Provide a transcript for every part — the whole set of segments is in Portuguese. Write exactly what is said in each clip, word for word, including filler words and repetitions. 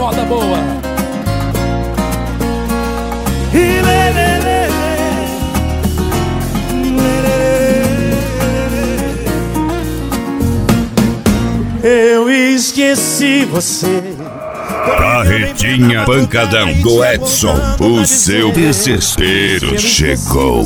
moda boa. E lê, lê, lê, lê, lê. Eu esqueci você. Carretinha Pancadão do Edson, o seu desespero chegou.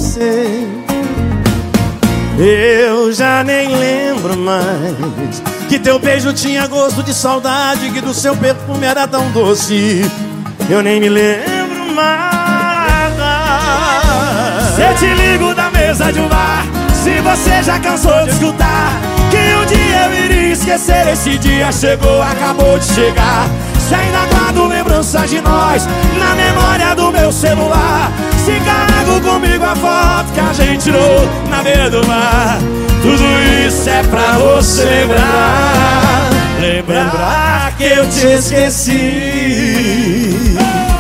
Eu já nem lembro mais que teu beijo tinha gosto de saudade, que do seu perfume era tão doce. Eu nem me lembro mais. Se eu te ligo da mesa de um bar, se você já cansou de escutar que um dia eu iria esquecer, esse dia chegou, acabou de chegar. Se ainda guardo lembranças de nós na memória do meu celular, se carrego comigo a foto que a gente tirou na beira do mar, tudo isso é pra você lembrar, lembrar que eu te esqueci.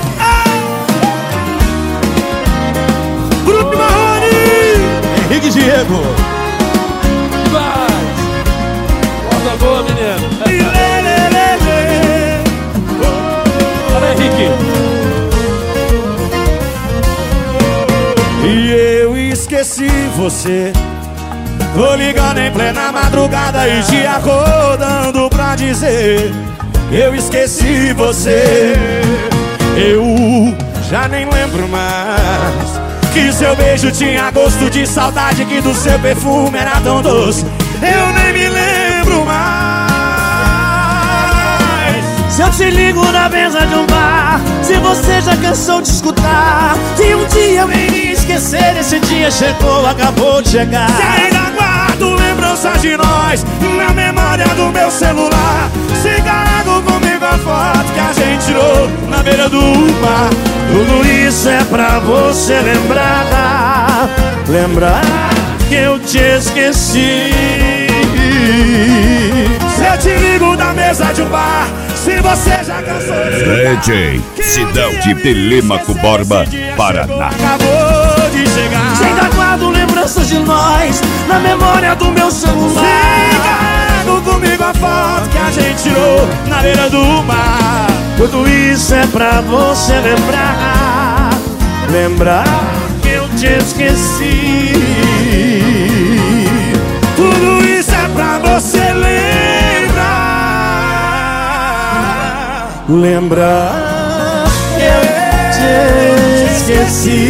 Grupo Marrone, Henrique e Diego. Vai! Moda boa, menino. Henrique. E eu esqueci você. Tô ligando em plena madrugada e te acordando pra dizer: eu esqueci você. Eu já nem lembro mais que seu beijo tinha gosto de saudade, que do seu perfume era tão doce. Eu nem me lembro mais. Se eu te ligo na mesa de um bar, se você já cansou de escutar que um dia eu iria esquecer, esse dia chegou, acabou de chegar. Se ainda guardo lembranças de nós na memória do meu celular, se carrego comigo a foto que a gente tirou na beira do mar, tudo isso é pra você lembrar, lembrar que eu te esqueci. Se eu te ligo da mesa de um bar, se você já cansou de escutar, D J Sidão de Telêmaco Borba, Paraná. Acabou de chegar. Se ainda guardo lembranças de nós na memória do meu celular, se carrego comigo a foto que a gente tirou na beira do mar, tudo isso é pra você lembrar, lembrar que eu te esqueci. Tudo isso é pra você lembrar, lembrar que eu te esqueci.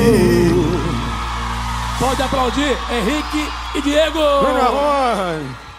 Pode aplaudir Henrique e Diego. Vem,